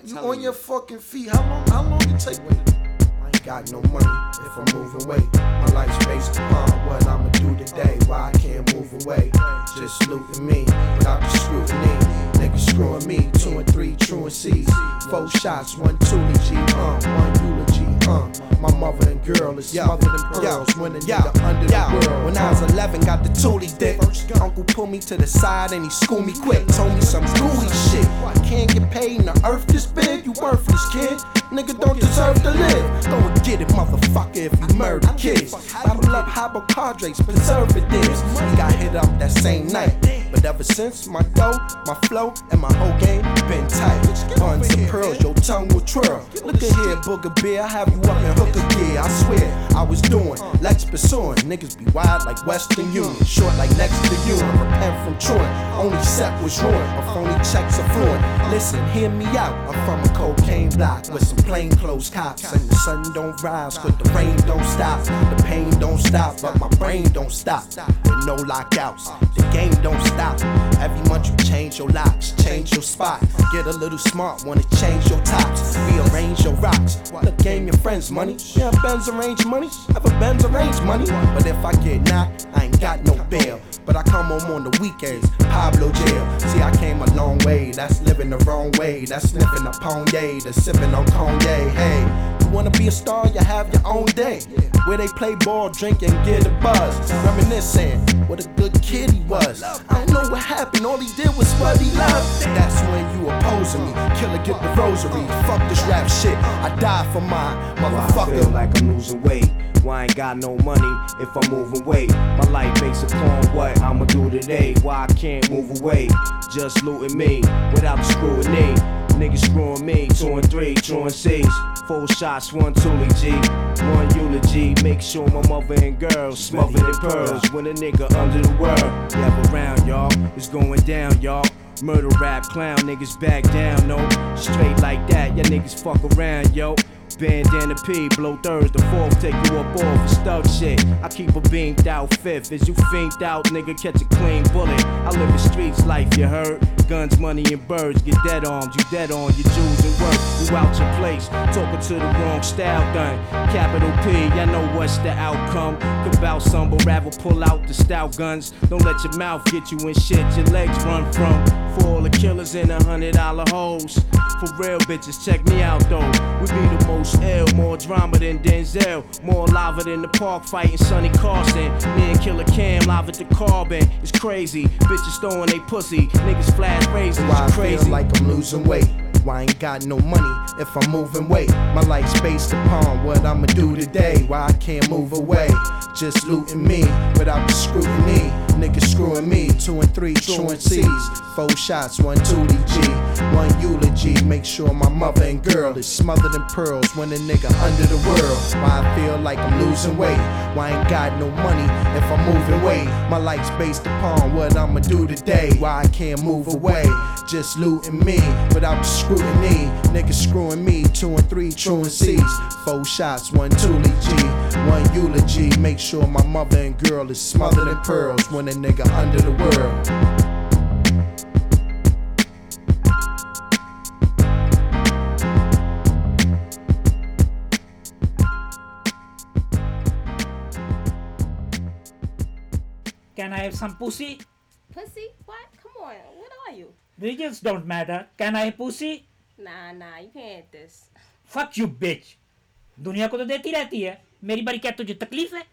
You on your fucking feet. How long you take with it? I ain't got no money if I'm moving away. My life's based upon what I'ma do today. Why I can't move away? Just looting me without the scrutiny. Niggas screwing me, 2 and 3 truancies. 4 shots, 1 eulogy, 1 eulogy, My mother and girl is smothered in pearls. When a nigga under the world. When I was 11, got the toolie dick. Uncle pulled me to the side and he schooled me quick. Told me some gooey shit. I can't get paid in the earth this big. You worthless, kid. Nigga don't deserve to live. Go and get it, motherfucker, if you murder kids. Bottle up hypochondriacs, preservatives. He got hit up that same night. But ever since, my dough, my flow, and my whole game been tight. Buns and pearls, your tongue will twirl. Look at here, booger beer, I have you up in hooker gear. I swear, I was doing Lex pursuing. Niggas be wild like Western Union, short like next to you. Repent from truant, only set was ruined. My phony checks are fluent. Listen, hear me out. I'm from a cocaine block with some plainclothes cops. And the sun don't rise, but the rain don't stop. The pain don't stop, but my brain don't stop. With no lockouts, the game don't stop. Every month you change your locks, change your spot. Get a little smart, wanna change your tops, rearrange your rocks. Look, game your friends money. Yeah, Benz arrange money. Have a Benz arrange money. But if I get knocked, I ain't got no bail. But I come home on the weekends, Pablo jail. See, I came a long way. That's living the wrong way. That's sniffing a Ponye, that's sipping on Cognac. Hey, you wanna be a star? You have your own day. Where they play ball, drink, and get a buzz. Reminiscing what a good kid he was. I don't know what happened. All he did was what he loved. That's when you opposing me. Killer, get the rosary. Fuck this rap shit. I die for mine, motherfucker. I feel like I'm losing weight. Why I ain't got no money if I'm moving weight? My life based upon what I'ma do today. Why I can't move away? Just looting me without the scrutiny. Niggas screwing me, 2 and 3 truancies. 4 shots, 1 toolie G, 1 eulogy. Make sure my mother and girls smothered in pearls. When a nigga under the world, yeah, around y'all, it's going down, y'all. Murder rap, clown niggas back down, no. Straight like that, y'all niggas fuck around, yo. Bandana P, blow thirds, the fourth, take you up off for stuck shit. I keep a beamed out fifth, as you fiend out, nigga, catch a clean bullet. I live the streets life, you heard? Guns, money, and birds, get dead armed, you dead on your jewels and work. You out your place, talking to the wrong style done. Capital P, y'all know what's the outcome. Could bout some, but rather pull out the stout guns. Don't let your mouth get you in shit your legs run from. For all the killers in $100 hoes. For real bitches, check me out though. We be the most ill, more drama than Denzel. More lava than the park fighting Sonny Carson. Me and Killer Cam live at the Carbon. It's crazy, bitches throwing they pussy. Niggas flash raisins, Why it's I crazy. feel like I'm losing weight. Why I ain't got no money if I'm moving weight. My life's based upon what I'ma do today. Why I can't move away. Just looting me without the scrutiny. Niggas screwing me, 2 and 3 truancies. 4 shots, 1 toolie G, 1 eulogy. Make sure my mother and girl is smothered in pearls. When a nigga under the world. Why I feel like I'm losing weight. Why I ain't got no money if I'm moving weight. My life's based upon what I'ma do today. Why I can't move away. Just looting me without the scrutiny. Niggas screwing me, 2 and 3 truancies. 4 shots, 1 toolie G, 1 eulogy. Make sure my mother and girl is smothered in pearls. When a nigga under the world. Can I have some pussy? Pussy? What? Come on. What are you? Regions don't matter. Can I have pussy? Nah, you can't have this. Fuck you, bitch. दुनिया को तो देती रहती है. मेरी बारी क्या तुझे तकलीफ है?